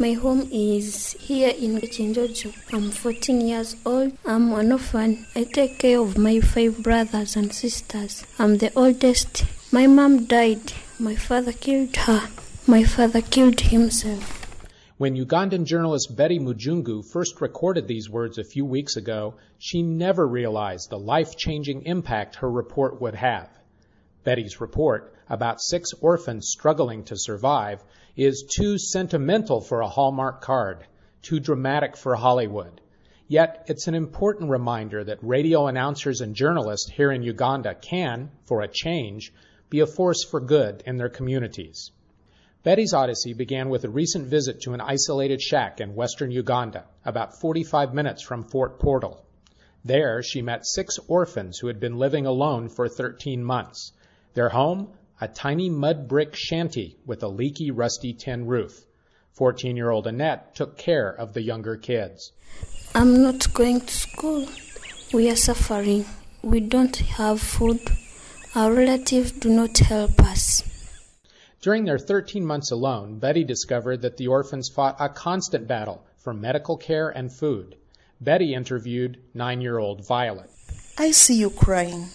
My home is here in Chinjojo. I'm 14 years old. I'm an orphan. I take care of my 5 brothers and sisters. I'm the oldest. My mom died. My father killed her. My father killed himself. When Ugandan journalist Betty Mujungu first recorded these words a few weeks ago, she never realized the life-changing impact her report would have. Betty's report, about 6 orphans struggling to survive, is too sentimental for a Hallmark card, too dramatic for Hollywood. Yet, it's an important reminder that radio announcers and journalists here in Uganda can, for a change, be a force for good in their communities. Betty's odyssey began with a recent visit to an isolated shack in western Uganda, about 45 minutes from Fort Portal. There, she met 6 orphans who had been living alone for 13 months. Their home, a tiny mud brick shanty with a leaky, rusty tin roof. 14-year-old Annette took care of the younger kids. I'm not going to school. We are suffering. We don't have food. Our relatives do not help us. During their 13 months alone, Betty discovered that the orphans fought a constant battle for medical care and food. Betty interviewed 9-year-old Violet. I see you crying.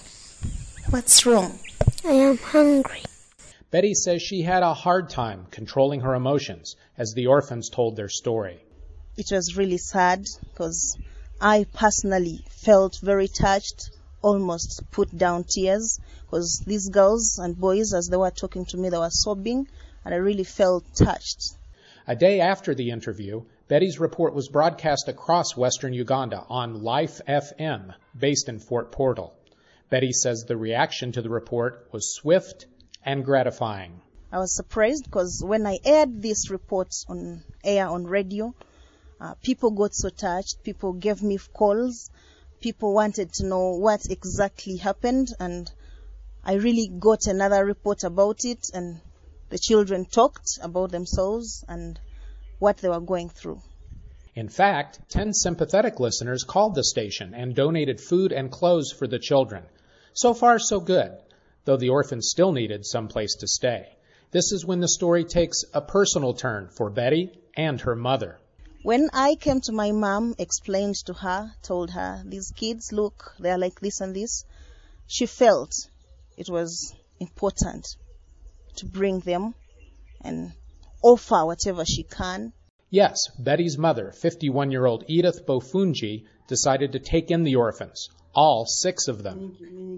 What's wrong? I am hungry. Betty says she had a hard time controlling her emotions as the orphans told their story. It was really sad because I personally felt very touched, almost put down tears, because these girls and boys, as they were talking to me, they were sobbing, and I really felt touched. A day after the interview, Betty's report was broadcast across western Uganda on Life FM, based in Fort Portal. Betty says the reaction to the report was swift and gratifying. I was surprised because when I aired this report on air on radio, people got so touched, people gave me calls, people wanted to know what exactly happened, and I really got another report about it, and the children talked about themselves and what they were going through. In fact, 10 sympathetic listeners called the station and donated food and clothes for the children. So far, so good, though the orphans still needed some place to stay. This is when the story takes a personal turn for Betty and her mother. When I came to my mom, explained to her, told her, these kids, look, they're like this and this, she felt it was important to bring them and offer whatever she can. Yes, Betty's mother, 51-year-old Edith Bofunji, decided to take in the orphans, all 6 of them.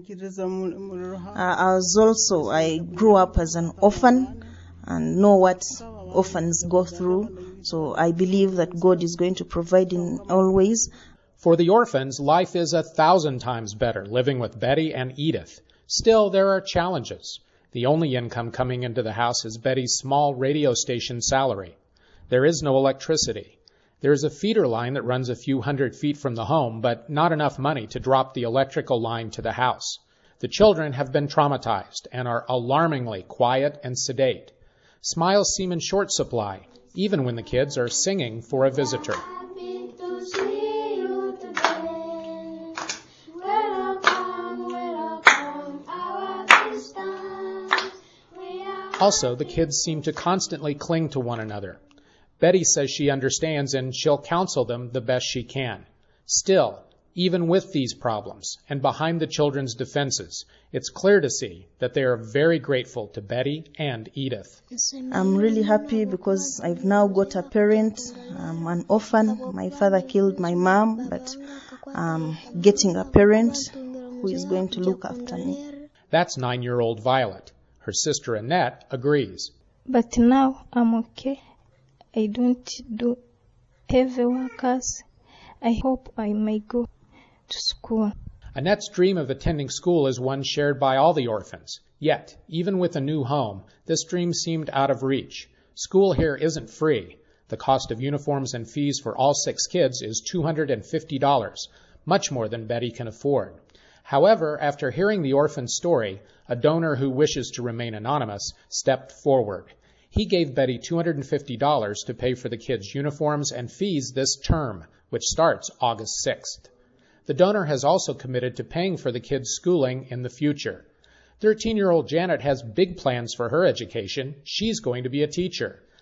I grew up as an orphan and know what orphans go through. So I believe that God is going to provide in all ways. For the orphans, life is 1,000 times better living with Betty and Edith. Still, there are challenges. The only income coming into the house is Betty's small radio station salary. There is no electricity. There is a feeder line that runs a few hundred feet from the home, but not enough money to drop the electrical line to the house. The children have been traumatized and are alarmingly quiet and sedate. Smiles seem in short supply, even when the kids are singing for a visitor. Also, the kids seem to constantly cling to one another. Betty says she understands and she'll counsel them the best she can. Still, even with these problems and behind the children's defenses, it's clear to see that they are very grateful to Betty and Edith. I'm really happy because I've now got a parent. I'm an orphan. My father killed my mom, but I'm getting a parent who is going to look after me. That's 9-year-old Violet. Her sister Annette agrees. But now I'm okay. I don't do heavy workers. I hope I may go to school. Annette's dream of attending school is one shared by all the orphans. Yet, even with a new home, this dream seemed out of reach. School here isn't free. The cost of uniforms and fees for all 6 kids is $250, much more than Betty can afford. However, after hearing the orphan's story, a donor who wishes to remain anonymous stepped forward. He gave Betty $250 to pay for the kids' uniforms and fees this term, which starts August 6th. The donor has also committed to paying for the kids' schooling in the future. 13-year-old Janet has big plans for her education. She's going to be a teacher.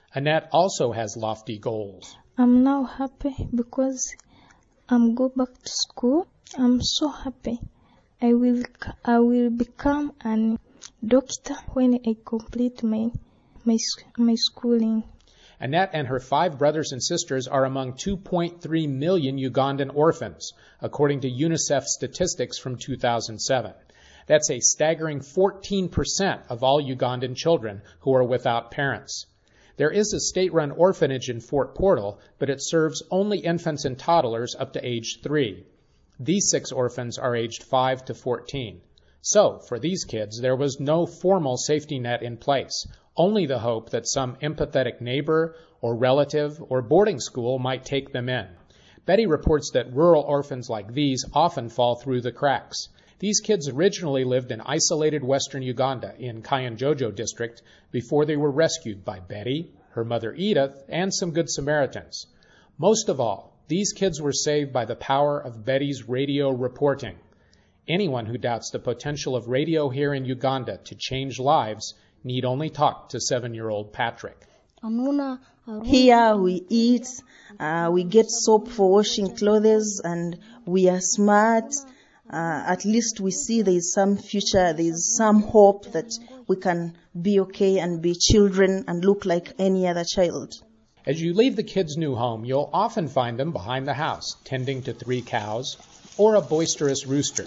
Annette also has lofty goals. I'm now happy because I'm go back to school. I'm so happy. I will become a doctor when I complete my schooling. Annette and her 5 brothers and sisters are among 2.3 million Ugandan orphans, according to UNICEF statistics from 2007. That's a staggering 14% of all Ugandan children who are without parents. There is a state-run orphanage in Fort Portal, but it serves only infants and toddlers up to age 3. These 6 orphans are aged 5 to 14. So, for these kids, there was no formal safety net in place, only the hope that some empathetic neighbor or relative or boarding school might take them in. Betty reports that rural orphans like these often fall through the cracks. These kids originally lived in isolated western Uganda in Kayanjojo district before they were rescued by Betty, her mother Edith, and some Good Samaritans. Most of all, these kids were saved by the power of Betty's radio reporting. Anyone who doubts the potential of radio here in Uganda to change lives need only talk to 7-year-old Patrick. Here we eat, we get soap for washing clothes, and we are smart. At least we see there is some future, there is some hope that we can be okay and be children and look like any other child. As you leave the kids' new home, you'll often find them behind the house, tending to 3 cows or a boisterous rooster.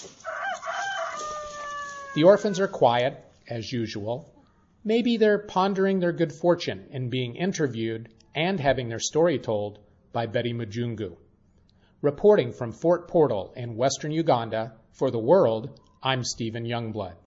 The orphans are quiet, as usual. Maybe they're pondering their good fortune in being interviewed and having their story told by Betty Mujungu. Reporting from Fort Portal in western Uganda, for The World, I'm Stephen Youngblood.